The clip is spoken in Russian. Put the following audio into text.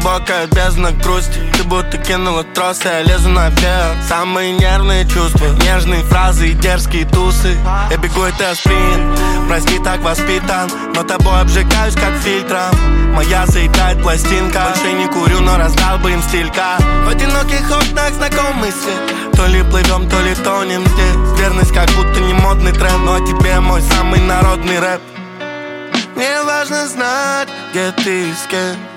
глубокая бездна грусти. Ты будто кинула трос, я лезу наверх. Самые нервные чувства, нежные фразы и дерзкие тусы. Я бегу и ты спринт, прости, так воспитан, но тобой обжигаюсь как фильтром. Моя заиграет пластинка. Больше не курю, но раздал бы им стилька. В одиноких окнах знакомый свет. То ли плывем, то ли тонем здесь. Верность как будто не модный тренд, но о тебе мой самый народный рэп. Мне важно знать, где ты и с кем.